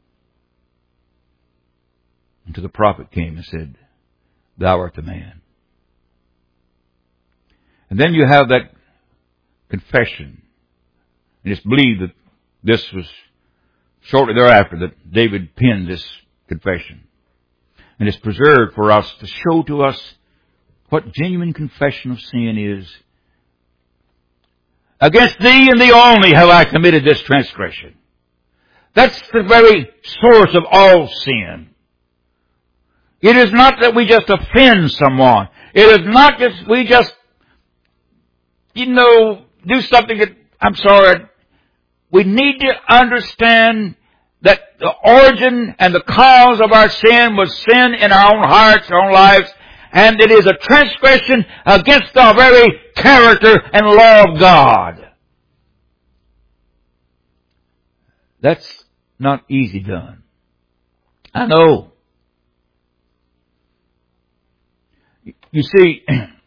Until the prophet came and said, thou art the man. And then you have that confession. And it's believed that this was shortly thereafter that David penned this confession. And it's preserved for us to show to us what genuine confession of sin is. Against thee and thee only have I committed this transgression. That's the very source of all sin. It is not that we just offend someone. It is not just we just, you know, do something that, I'm sorry, we need to understand that the origin and the cause of our sin was sin in our own hearts, our own lives, and it is a transgression against the very character and law of God. That's not easy done. I know. You see,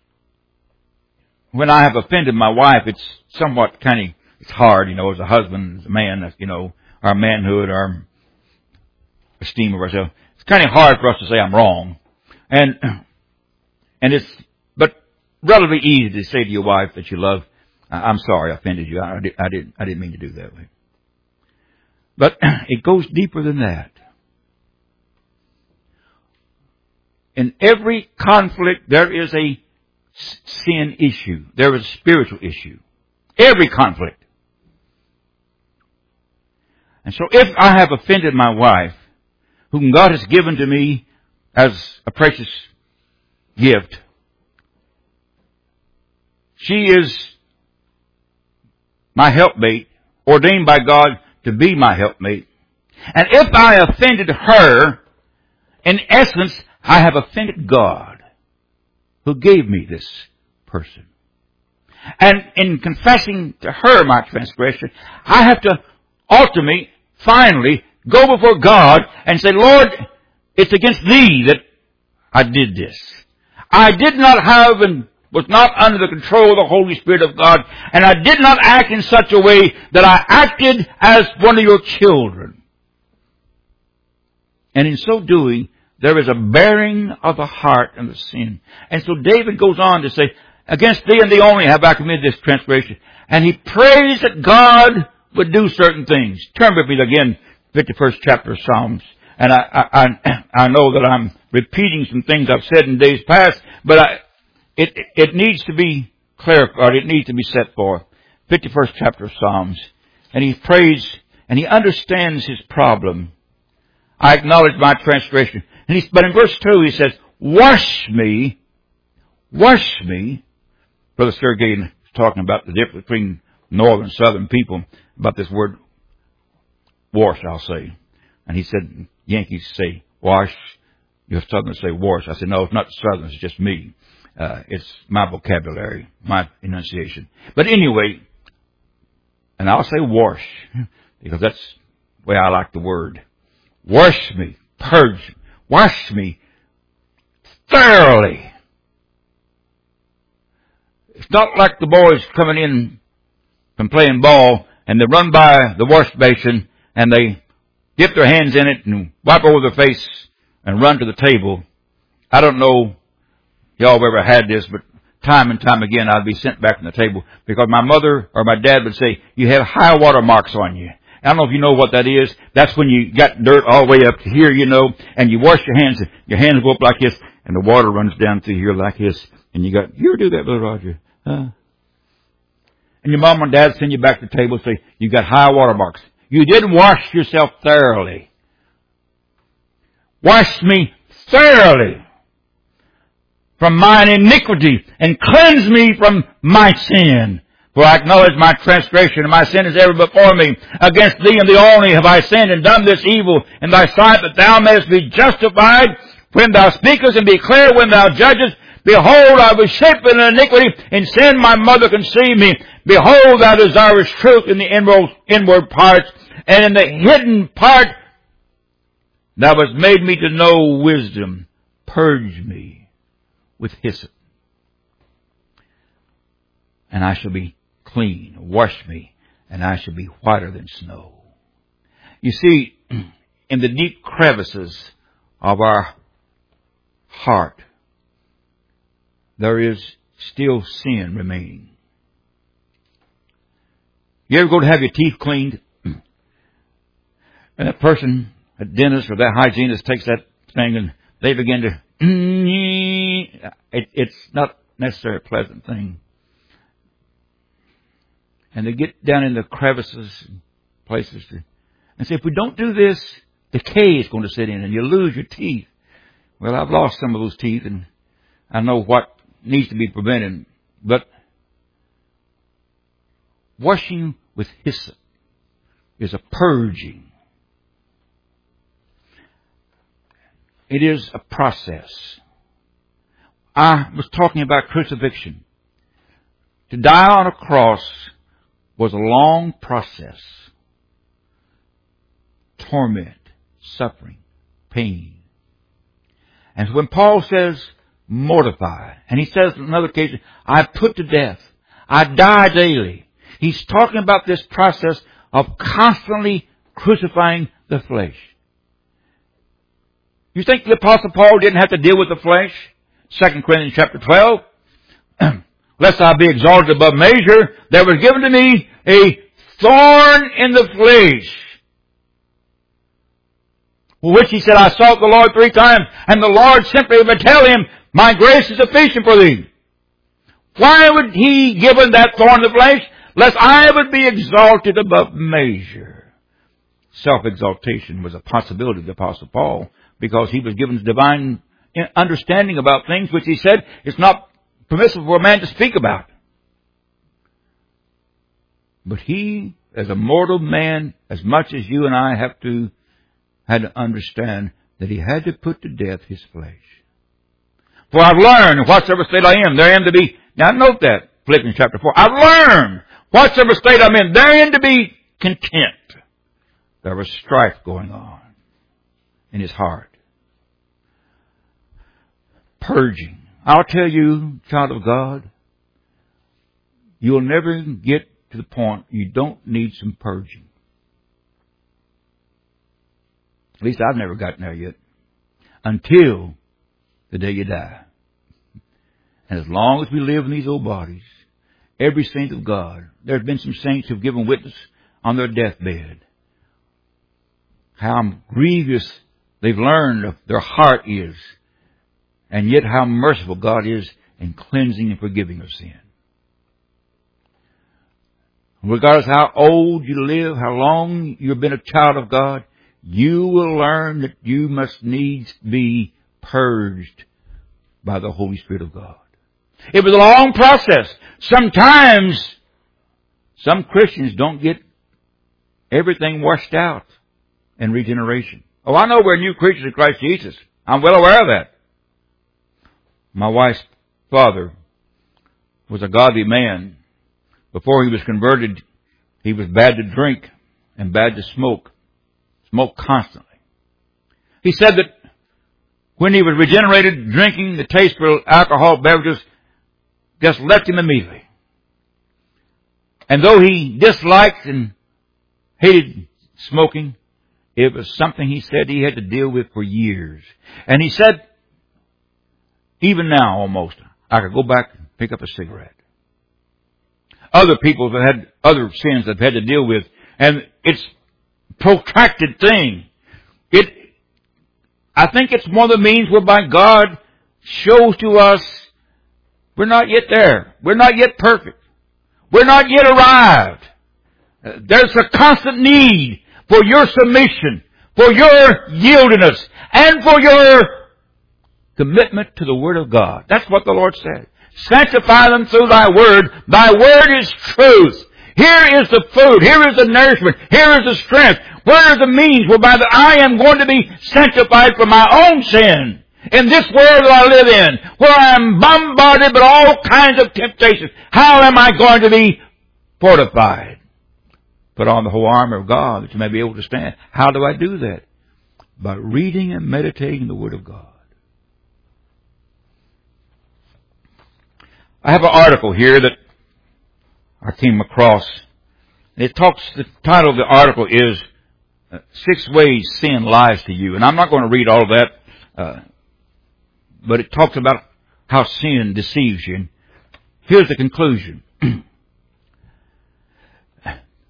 when I have offended my wife, it's somewhat kind of, it's hard, you know, as a husband, as a man, you know, our manhood, our esteem of ourselves. It's kind of hard for us to say I'm wrong. And, and it's, but relatively easy to say to your wife that you love, I'm sorry I offended you. I, did, I, didn't, I didn't mean to do that way. But it goes deeper than that. In every conflict, there is a sin issue. There is a spiritual issue. Every conflict. And so if I have offended my wife, whom God has given to me as a precious gift, she is my helpmate, ordained by God to be my helpmate. And if I offended her, in essence, I have offended God, who gave me this person. And in confessing to her my transgression, I have to ultimately, finally, go before God and say, Lord, it's against thee that I did this. I did not have and was not under the control of the Holy Spirit of God, and I did not act in such a way that I acted as one of your children. And in so doing, there is a bearing of the heart and the sin. And so David goes on to say, against thee and thee only have I committed this transgression. And he prays that God would do certain things. Turn with me again, fifty-first chapter of Psalms. And I, I, I, I know that I'm repeating some things I've said in days past, but I, it, it needs to be clarified. It needs to be set forth. fifty-first chapter of Psalms. And he prays, and he understands his problem. I acknowledge my transgression. And he, but in verse two he says, wash me, wash me. Brother Sergei is talking about the difference between northern and southern people, about this word wash, I'll say. And he said, Yankees say wash, your southerners say wash. I said, no, it's not southern, it's just me. Uh, it's my vocabulary, my enunciation. But anyway, and I'll say wash, because that's the way I like the word. Wash me, purge me. Wash me thoroughly. It's not like the boys coming in from playing ball and they run by the wash basin and they dip their hands in it and wipe over their face and run to the table. I don't know if y'all have ever had this, but time and time again I'd be sent back from the table because my mother or my dad would say, you have high water marks on you. I don't know if you know what that is. That's when you got dirt all the way up to here, you know, and you wash your hands, your hands go up like this, and the water runs down through here like this, and you got, you ever do that, Brother Roger? Huh? And your mom and dad send you back to the table and say, you got high water marks. You didn't wash yourself thoroughly. Wash me thoroughly from mine iniquity, and cleanse me from my sin. For I acknowledge my transgression, and my sin is ever before me. Against thee and thee only have I sinned and done this evil in thy sight, that thou mayest be justified when thou speakest, and be clear when thou judgest. Behold, I was shaped in iniquity. In sin my mother conceived me. Behold, thou desirest truth in the inward, inward parts, and in the hidden part thou hast made me to know wisdom. Purge me with hyssop, and I shall be clean. Wash me, and I shall be whiter than snow. You see, in the deep crevices of our heart, there is still sin remaining. You ever go to have your teeth cleaned? And that person, a dentist or that hygienist takes that thing and they begin to, it, it's not necessarily a pleasant thing. And they get down in the crevices and places to, and say, if we don't do this, decay is going to set in and you lose your teeth. Well, I've lost some of those teeth and I know what needs to be prevented. But washing with hyssop is a purging. It is a process. I was talking about crucifixion. To die on a cross was a long process. Torment, suffering, pain. And when Paul says, mortify, and he says on another occasion, I put to death, I die daily. He's talking about this process of constantly crucifying the flesh. You think the Apostle Paul didn't have to deal with the flesh? Second Corinthians chapter twelve. Lest I be exalted above measure, there was given to me a thorn in the flesh. For which he said, I sought the Lord three times, and the Lord simply would tell him, my grace is sufficient for thee. Why would he give him that thorn in the flesh? Lest I would be exalted above measure. Self-exaltation was a possibility of the Apostle Paul, because he was given divine understanding about things which he said it's not permissible for a man to speak about. But he, as a mortal man, as much as you and I have to, had to understand that he had to put to death his flesh. For I've learned, whatsoever state I am, therein to be, now note that, Philippians chapter four, I've learned, whatsoever state I'm in, therein to be content. There was strife going on in his heart. Purging. I'll tell you, child of God, you'll never get to the point you don't need some purging. At least I've never gotten there yet. Until the day you die. And as long as we live in these old bodies, every saint of God, there have been some saints who have given witness on their deathbed. How grievous they've learned their heart is. And yet how merciful God is in cleansing and forgiving of sin. Regardless how old you live, how long you've been a child of God, you will learn that you must needs be purged by the Holy Spirit of God. It was a long process. Sometimes some Christians don't get everything washed out in regeneration. Oh, I know we're new creatures in Christ Jesus. I'm well aware of that. My wife's father was a godly man. Before he was converted, he was bad to drink and bad to smoke. Smoked constantly. He said that when he was regenerated, drinking, the taste for alcohol beverages just left him immediately. And though he disliked and hated smoking, it was something he said he had to deal with for years. And he said, even now almost, I could go back and pick up a cigarette. Other people have had other sins they've had to deal with, and it's a protracted thing. It, I think it's one of the means whereby God shows to us we're not yet there. We're not yet perfect. We're not yet arrived. There's a constant need for your submission, for your yieldedness, and for your commitment to the Word of God. That's what the Lord said. Sanctify them through thy word. Thy word is truth. Here is the food. Here is the nourishment. Here is the strength. Where are the means whereby that I am going to be sanctified from my own sin in this world that I live in, where I am bombarded with all kinds of temptations? How am I going to be fortified? Put on the whole armor of God that you may be able to stand. How do I do that? By reading and meditating the Word of God. I have an article here that I came across. It talks, the title of the article is uh, Six Ways Sin Lies to You. And I'm not going to read all of that, uh, but it talks about how sin deceives you. And here's the conclusion.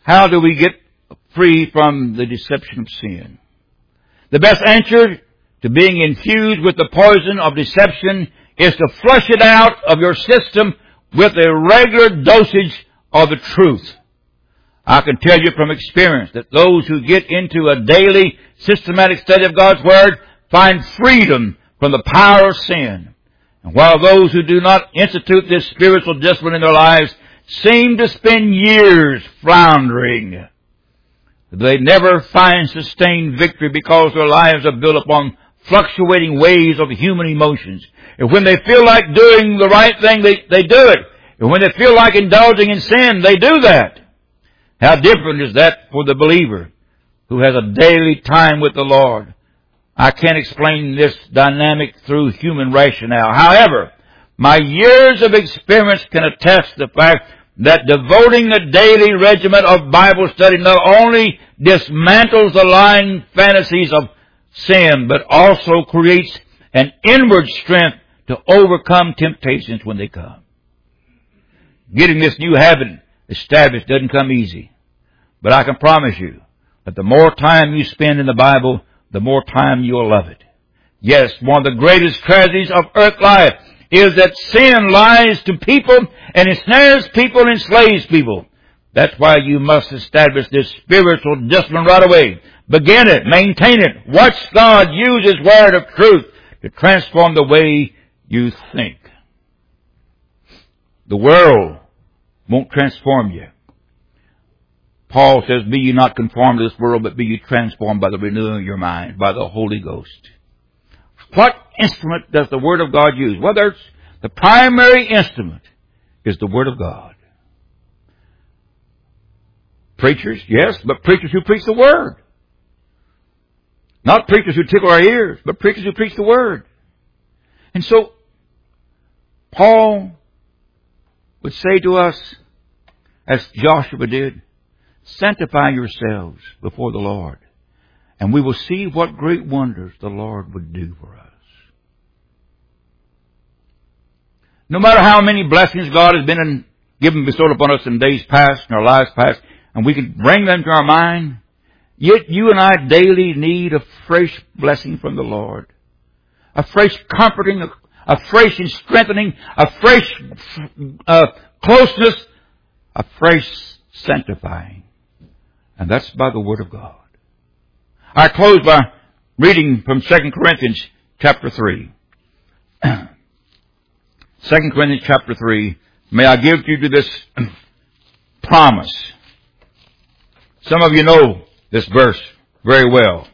How do we get free from the deception of sin? The best answer to being infused with the poison of deception is to flush it out of your system with a regular dosage of the truth. I can tell you from experience that those who get into a daily systematic study of God's Word find freedom from the power of sin. And while those who do not institute this spiritual discipline in their lives seem to spend years floundering, they never find sustained victory because their lives are built upon fluctuating waves of human emotions. And when they feel like doing the right thing, they, they do it. And when they feel like indulging in sin, they do that. How different is that for the believer who has a daily time with the Lord? I can't explain this dynamic through human rationale. However, my years of experience can attest the fact that devoting a daily regimen of Bible study not only dismantles the lying fantasies of sin, but also creates an inward strength to overcome temptations when they come. Getting this new habit established doesn't come easy. But I can promise you that the more time you spend in the Bible, the more time you'll love it. Yes, one of the greatest tragedies of earth life is that sin lies to people and ensnares people and enslaves people. That's why you must establish this spiritual discipline right away. Begin it, maintain it. Watch God use His word of truth to transform the way you think. The world won't transform you. Paul says, be ye not conformed to this world, but be ye transformed by the renewing of your mind, by the Holy Ghost. What instrument does the Word of God use? Well, there's the primary instrument is the Word of God. Preachers, yes, but preachers who preach the Word. Not preachers who tickle our ears, but preachers who preach the Word. And so, Paul would say to us, as Joshua did, sanctify yourselves before the Lord, and we will see what great wonders the Lord would do for us. No matter how many blessings God has been in, given, bestowed upon us in days past, in our lives past, and we can bring them to our mind, yet you and I daily need a fresh blessing from the Lord. A fresh comforting, a, a fresh strengthening, a fresh uh, closeness, a fresh sanctifying. And that's by the Word of God. I close by reading from Second Corinthians chapter three. Second Corinthians chapter three. May I give you to this promise. Some of you know this verse very well.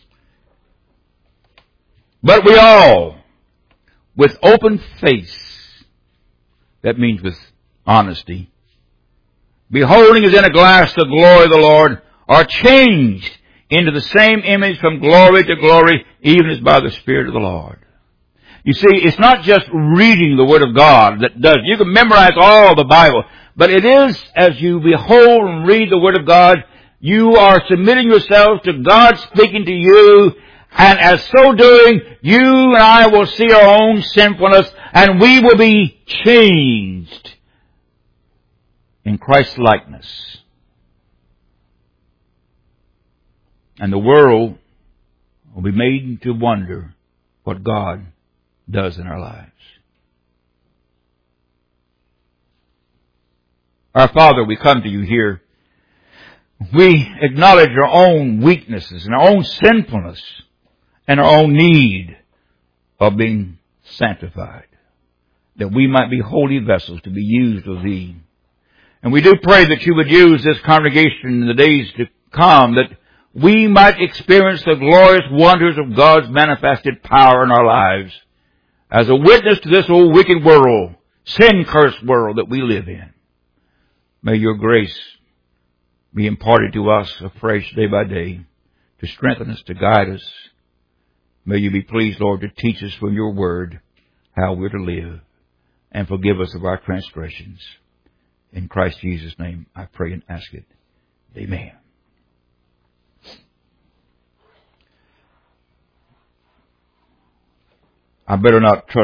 But we all, with open face, that means with honesty, beholding as in a glass the glory of the Lord, are changed into the same image from glory to glory, even as by the Spirit of the Lord. You see, it's not just reading the Word of God that does. You can memorize all the Bible, but it is as you behold and read the Word of God, you are submitting yourselves to God speaking to you, and as so doing, you and I will see our own sinfulness, and we will be changed in Christ's likeness. And the world will be made to wonder what God does in our lives. Our Father, we come to you here. We acknowledge our own weaknesses and our own sinfulness and our own need of being sanctified, that we might be holy vessels to be used of Thee. And we do pray that you would use this congregation in the days to come, that we might experience the glorious wonders of God's manifested power in our lives as a witness to this old wicked world, sin-cursed world that we live in. May your grace be imparted to us afresh day by day to strengthen us, to guide us. May you be pleased, Lord, to teach us from your word how we're to live and forgive us of our transgressions. In Christ Jesus' name, I pray and ask it. Amen. I better not trust